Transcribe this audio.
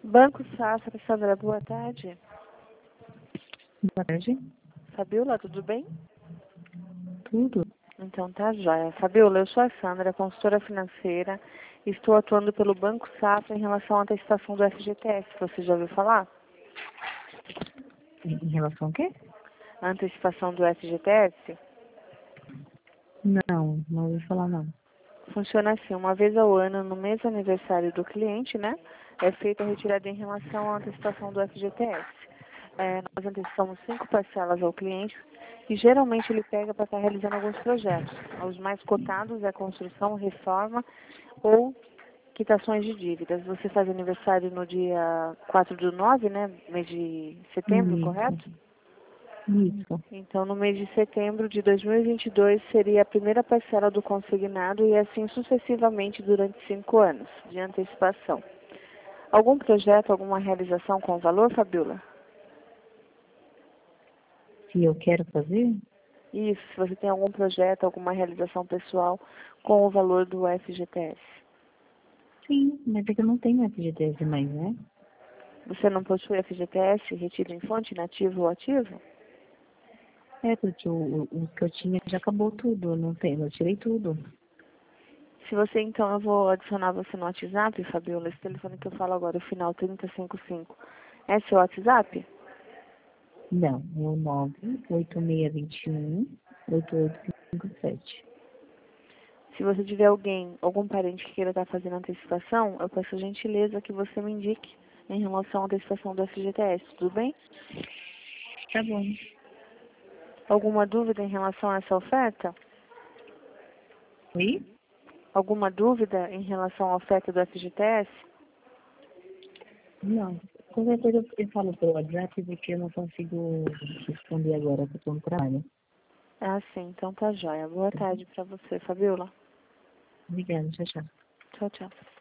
Banco Safra, Sandra, boa tarde. Boa tarde. Fabiola, tudo bem? Tudo. Então tá jóia. Fabiola, eu sou a Sandra, consultora financeira. Estou atuando pelo Banco Safra em relação à antecipação do FGTS. Você já ouviu falar? Em relação ao quê? A antecipação do FGTS? Não ouvi falar não. Funciona assim, uma vez ao ano, no mês aniversário do cliente, né? É feita a retirada em relação à antecipação do FGTS. Nós antecipamos 5 parcelas ao cliente e geralmente ele pega para estar realizando alguns projetos. Os mais cotados é construção, reforma ou quitações de dívidas. Você faz aniversário no dia 4/9, né? Mês de setembro, correto? Isso. Então, no mês de setembro de 2022, seria a primeira parcela do consignado e assim sucessivamente durante 5 anos de antecipação. Algum projeto, alguma realização com valor, Fabiola? Se eu quero fazer? Isso, se você tem algum projeto, alguma realização pessoal com o valor do FGTS. Sim, mas é que eu não tenho FGTS mais, né? Você não possui FGTS, retiro em fonte, inativo ou ativo? É, porque o que eu tinha já acabou tudo, eu não tenho, eu tirei tudo. Se você, então, eu vou adicionar você no WhatsApp, Fabiola, esse telefone que eu falo agora, o final 3055. É seu WhatsApp? Não, é o 98621-8857. Se você tiver alguém, algum parente que queira estar fazendo antecipação, eu peço a gentileza que você me indique em relação à antecipação do FGTS, tudo bem? Tá bom. Alguma dúvida em relação a essa oferta? Oi? Alguma dúvida em relação à oferta do FGTS? Não. Qualquer coisa eu falo pelo WhatsApp porque eu não consigo responder agora, porque eu tô no trabalho. Ah, sim, então tá jóia. Boa tarde para você, Fabiola. Obrigada, tchau, tchau. Tchau, tchau.